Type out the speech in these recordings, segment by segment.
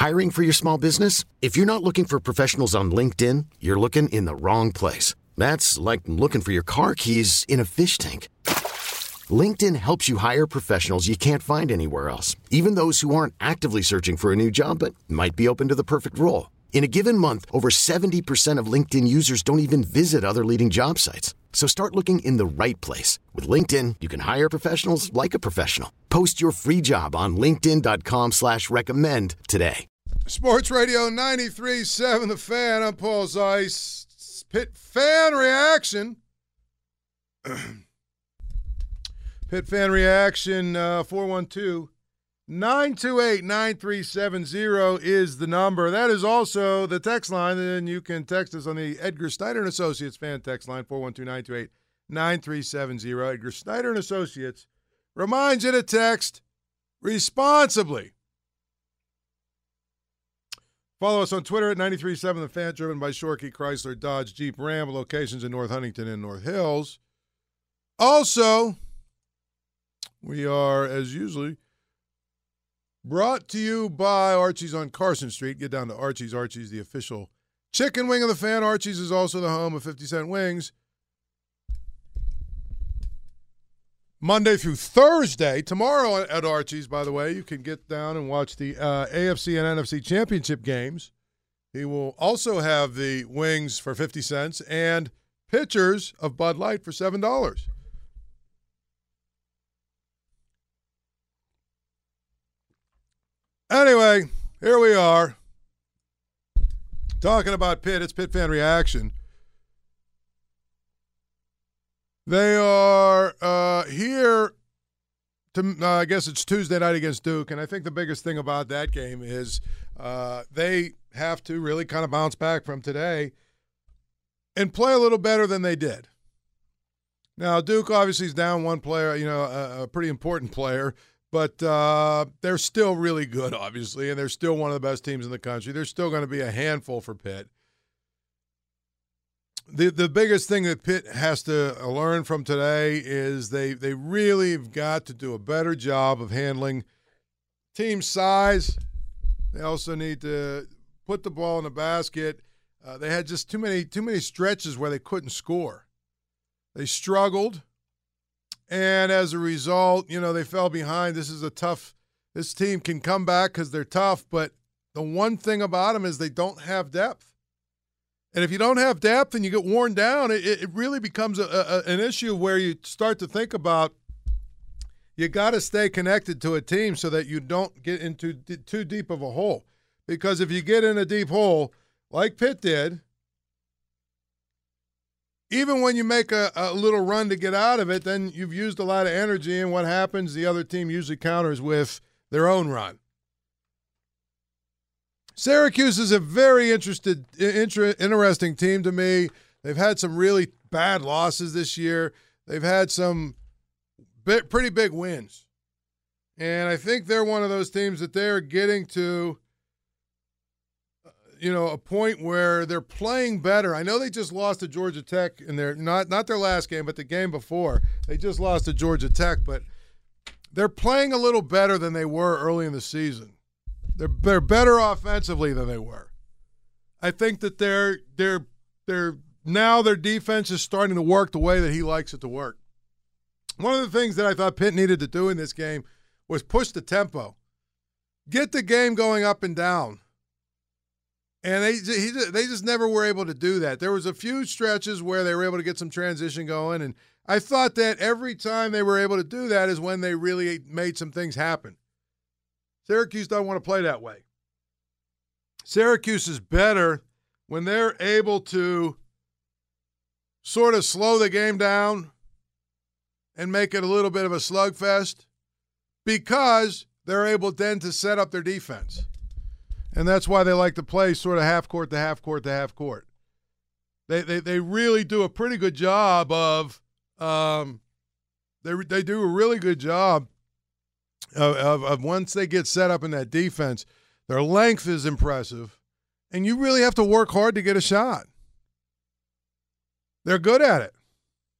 Hiring for your small business? If you're not looking for professionals on LinkedIn, you're looking in the wrong place. That's like looking for your car keys in a fish tank. LinkedIn helps you hire professionals you can't find anywhere else, even those who aren't actively searching for a new job but might be open to the perfect role. In a given month, over 70% of LinkedIn users don't even visit other leading job sites. So start looking in the right place. With LinkedIn, you can hire professionals like a professional. Post your free job on linkedin.com/recommend today. Sports Radio 93.7 The Fan. I'm Paul Zeiss. Pitt fan reaction. Pitt fan reaction, 412-928-9370 is the number. That is also the text line, and you can text us on the Edgar Snyder & Associates fan text line, 412-928-9370. Edgar Snyder & Associates reminds you to text responsibly. Follow us on Twitter at 93.7 The Fan, driven by Shorkey Chrysler Dodge Jeep Ram, locations in North Huntington and North Hills. Also, we are, as usually, brought to you by Archie's on Carson Street. Get down to Archie's. Archie's, the official chicken wing of the Fan. Archie's is also the home of 50-cent wings. Monday through Thursday. Tomorrow at Archie's, by the way, you can get down and watch the AFC and NFC championship games. He will also have the wings for 50 cents and pitchers of Bud Light for $7. Anyway, here we are talking about Pitt. It's Pitt fan reaction. They are here to, I guess it's Tuesday night against Duke, and I think the biggest thing about that game is they have to really kind of bounce back from today and play a little better than they did. Now, Duke obviously is down one player, a pretty important player, but they're still really good, obviously, and they're still one of the best teams in the country. They're still going to be a handful for Pitt. The biggest thing that Pitt has to learn from today is they really have got to do a better job of handling team size. They also need to put the ball in the basket. They had just too many stretches where they couldn't score. They struggled, and as a result, they fell behind. This team can come back because they're tough, but the one thing about them is they don't have depth. And if you don't have depth and you get worn down, it really becomes an issue where you start to think about you got to stay connected to a team so that you don't get into too deep of a hole. Because if you get in a deep hole, like Pitt did, even when you make a little run to get out of it, then you've used a lot of energy, and what happens, the other team usually counters with their own run. Syracuse is a very interesting team to me. They've had some really bad losses this year. They've had some pretty big wins. And I think they're one of those teams that they're getting to, a point where they're playing better. I know they just lost to Georgia Tech in their not their last game, but the game before. They just lost to Georgia Tech, but they're playing a little better than they were early in the season. They're better offensively than they were. I think that they're now their defense is starting to work the way that he likes it to work. One of the things that I thought Pitt needed to do in this game was push the tempo, get the game going up and down, and they just never were able to do that. There was a few stretches where they were able to get some transition going, and I thought that every time they were able to do that is when they really made some things happen. Syracuse doesn't want to play that way. Syracuse is better when they're able to sort of slow the game down and make it a little bit of a slugfest because they're able then to set up their defense. And that's why they like to play sort of half court to half court to half court. They really do a pretty good job of they do a really good job of once they get set up in that defense, their length is impressive, and you really have to work hard to get a shot. They're good at it.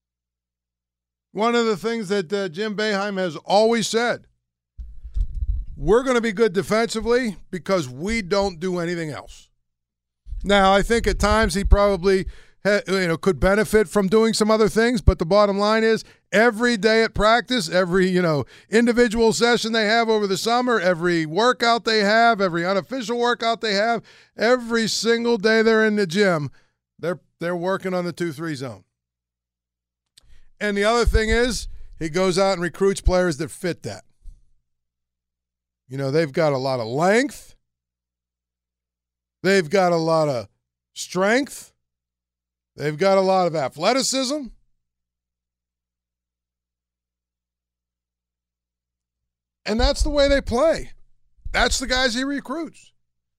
One of the things that Jim Boeheim has always said we're going to be good defensively because we don't do anything else. Now, I think at times he probably could benefit from doing some other things, but the bottom line is every day at practice, every individual session they have over the summer, every workout they have, every unofficial workout they have, every single day they're in the gym, they're working on the 2-3 zone. And the other thing is he goes out and recruits players that fit that. They've got a lot of length. They've got a lot of strength. They've got a lot of athleticism. And that's the way they play. That's the guys he recruits.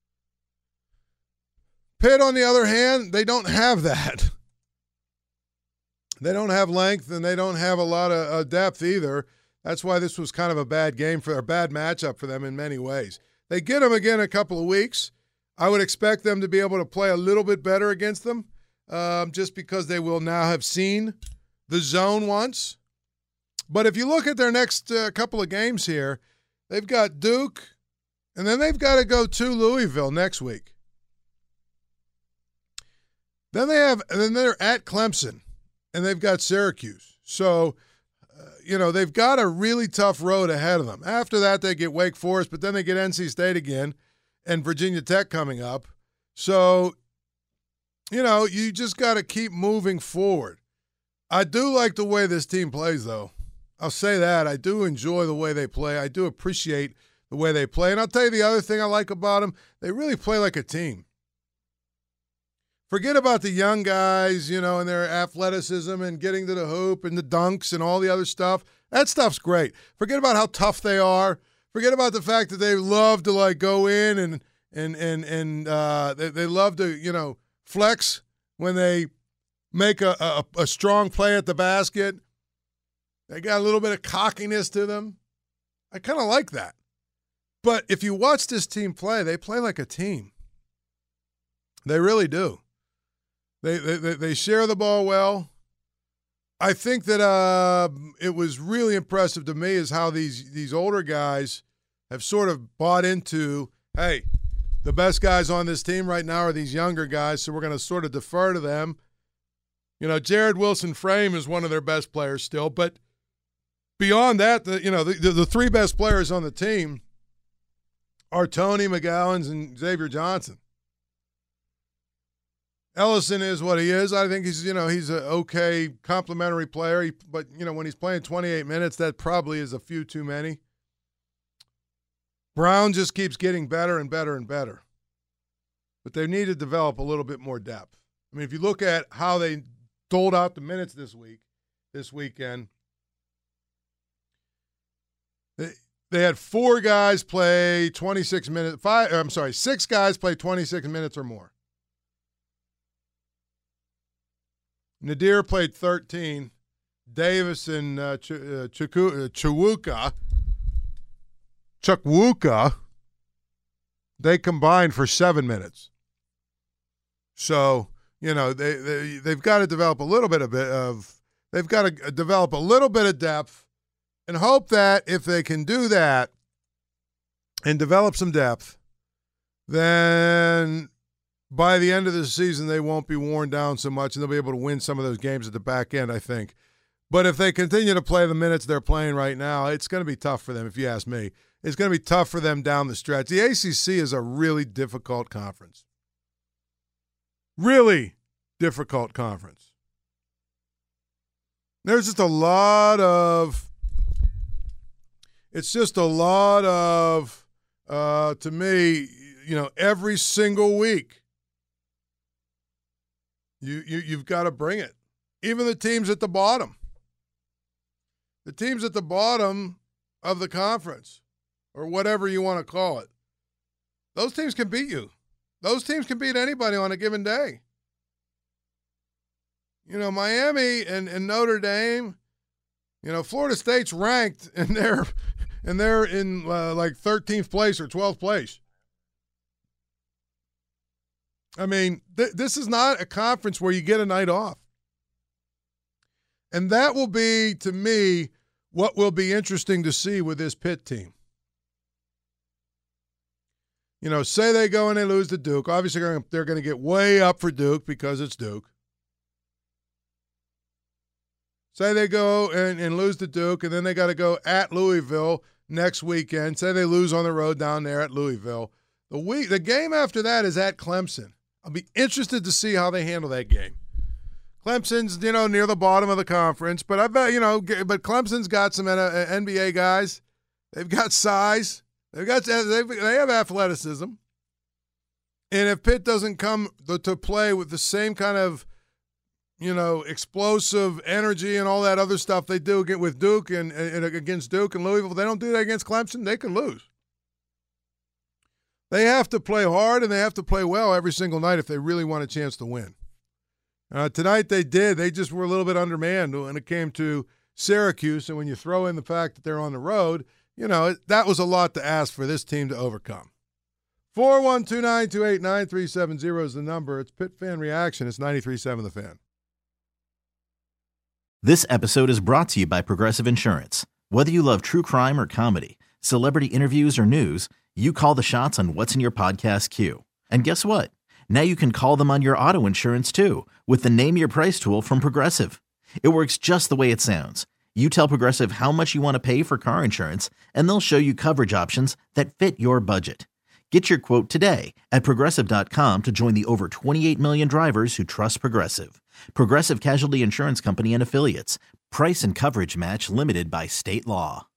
Pitt, on the other hand, they don't have that. They don't have length, and they don't have a lot of depth either. That's why this was kind of a bad matchup for them in many ways. They get them again in a couple of weeks. I would expect them to be able to play a little bit better against them. Just because they will now have seen the zone once. But if you look at their next couple of games here, they've got Duke, and then they've got to go to Louisville next week. Then they're at Clemson, and they've got Syracuse. So, they've got a really tough road ahead of them. After that, they get Wake Forest, but then they get NC State again and Virginia Tech coming up. So, you just got to keep moving forward. I do like the way this team plays, though. I'll say that. I do enjoy the way they play. I do appreciate the way they play. And I'll tell you the other thing I like about them, they really play like a team. Forget about the young guys, and their athleticism and getting to the hoop and the dunks and all the other stuff. That stuff's great. Forget about how tough they are. Forget about the fact that they love to, go in and they love to, flex when they make a strong play at the basket. They got a little bit of cockiness to them. I kind of like that. But if you watch this team play, they play like a team. They really do. They share the ball well. I think that it was really impressive to me is how these older guys have sort of bought into, hey, the best guys on this team right now are these younger guys, so we're going to sort of defer to them. Jared Wilson-Frame is one of their best players still, but beyond that, the three best players on the team are Tony McGowens and Xavier Johnson. Ellison is what he is. I think he's an okay complimentary player, but when he's playing 28 minutes, that probably is a few too many. Brown just keeps getting better and better and better. But they need to develop a little bit more depth. I mean, if you look at how they doled out the minutes this weekend, they had 4 guys play 26 minutes. 6 guys play 26 minutes or more. Nadir played 13. Davis and Chukwuka, they combined for 7 minutes. So, they've got to develop a little bit of depth and hope that if they can do that and develop some depth, then by the end of the season they won't be worn down so much and they'll be able to win some of those games at the back end, I think. But if they continue to play the minutes they're playing right now, it's going to be tough for them, if you ask me. It's going to be tough for them down the stretch. The ACC is a really difficult conference. Really difficult conference. There's just a lot of to me, every single week, you've got to bring it. Even the teams at the bottom. The teams at the bottom of the conference, or whatever you want to call it, those teams can beat you. Those teams can beat anybody on a given day. Miami and Notre Dame, Florida State's ranked, and they're in like 13th place or 12th place. I mean, this is not a conference where you get a night off. And that will be, to me, what will be interesting to see with this Pitt team. You know, say they go and they lose to Duke. Obviously, they're going to get way up for Duke because it's Duke. Say they go and lose to Duke, and then they got to go at Louisville next weekend. Say they lose on the road down there at Louisville. The game after that is at Clemson. I'll be interested to see how they handle that game. Clemson's, near the bottom of the conference, but I bet, but Clemson's got some NBA guys. They've got size. They have athleticism. And if Pitt doesn't come to play with the same kind of, explosive energy and all that other stuff they do with Duke and against Duke and Louisville, they don't do that against Clemson, they can lose. They have to play hard and they have to play well every single night if they really want a chance to win. Tonight they did. They just were a little bit undermanned when it came to Syracuse, and when you throw in the fact that they're on the road, that was a lot to ask for this team to overcome. 412-928-9370 is the number. It's Pitt Fan Reaction. It's 93.7 The Fan. This episode is brought to you by Progressive Insurance. Whether you love true crime or comedy, celebrity interviews or news, you call the shots on what's in your podcast queue. And guess what? Now you can call them on your auto insurance too with the Name Your Price tool from Progressive. It works just the way it sounds. You tell Progressive how much you want to pay for car insurance, and they'll show you coverage options that fit your budget. Get your quote today at Progressive.com to join the over 28 million drivers who trust Progressive. Progressive Casualty Insurance Company and Affiliates. Price and coverage match limited by state law.